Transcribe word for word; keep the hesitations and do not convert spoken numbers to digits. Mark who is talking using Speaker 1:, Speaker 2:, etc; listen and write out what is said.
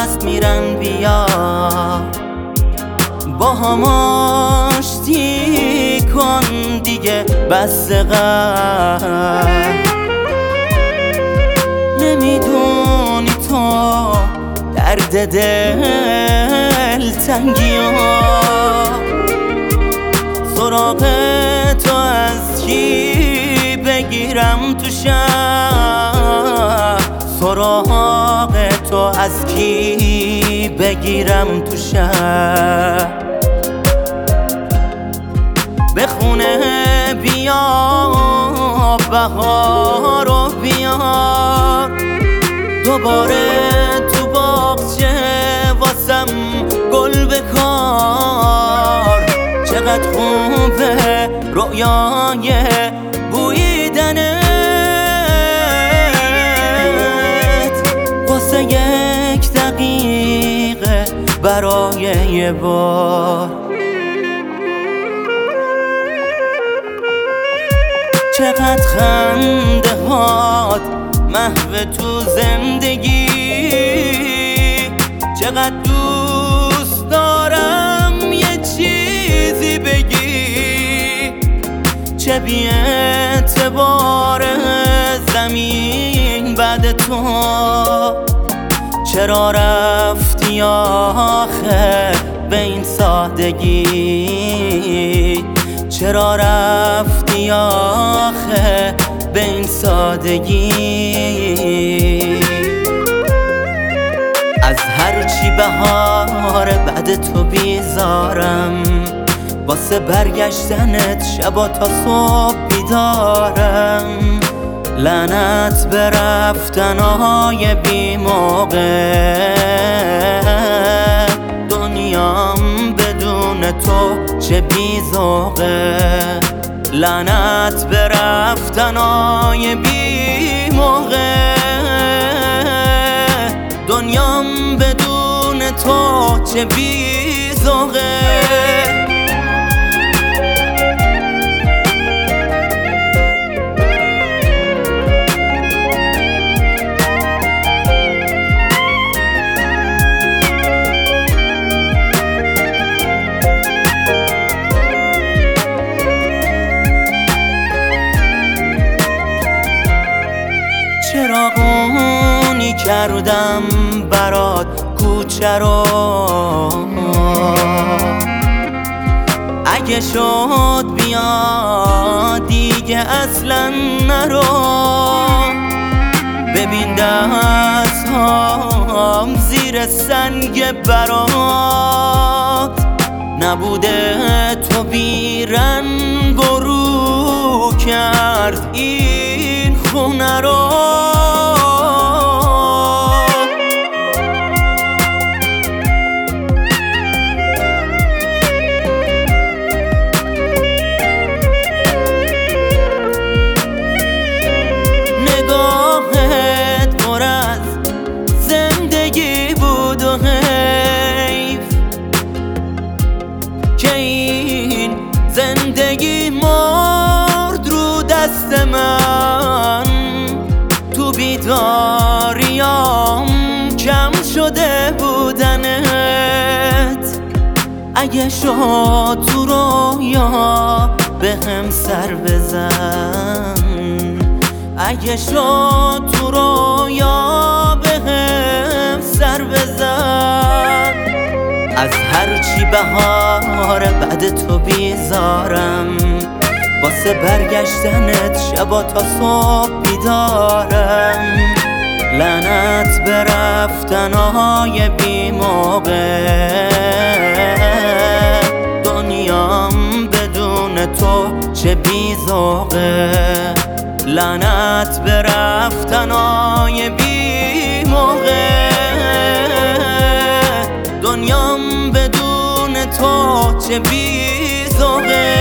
Speaker 1: مست میرن بیا با هم آشتی کن دیگه بس قهر. نمیدونی تو درد دل تنگی ها سراغ تو از کی بگیرم تو شهر، سراغ تو از کی بگیرم تو شهر. به خونه بیا بهارو بیار دوباره تو باغچه واسم گل بکار. چقدر خوبه رویای بویدنت واسه یک دقیقه برای یه بار. چقدر خنده هات محو تو زندگی، چقدر دوست دارم یه چیزی بگی. چه بی اعتبار زمین بعد تو، چرا رفتی آخه به این سادگی، چرا رفتی آخه به این سادگی. از هرچی بهار بعد تو بیزارم، واسه برگشتنت شبا تا صبح بیدارم. لعنت به رفتنهای بی موقع، دنیام بدون تو چه بی‌ذوقه. لعنت به رفتنهای بی موقع، دنیام بدون تو چه بی‌ذوقه. چراغونی کردم برات کوچه رو، اگه شد بیا دیگه اصلا نرو. ببین دست هام زیر سنگ برات، نبوده تو بیرنگ و رو کرد این خونه رو. نگاهت پر از زندگی بود و حیف که این زندگی مرد رو دست من. تو بیداریام کم شده بودنت، اگه شد تو رویا به هم سر بزن، اگه شد تو رویا به هم سر بزن. از هرچی بهار بعد تو بیزارم، واسه برگشتنت شبا تا صبح بیدارم. لعنت به رفتنهای بی موقع، دنیام بدون تو چه بی‌ذوقه. لعنت به رفتنهای بی موقع، دنیام بدون تو چه بی‌ذوقه.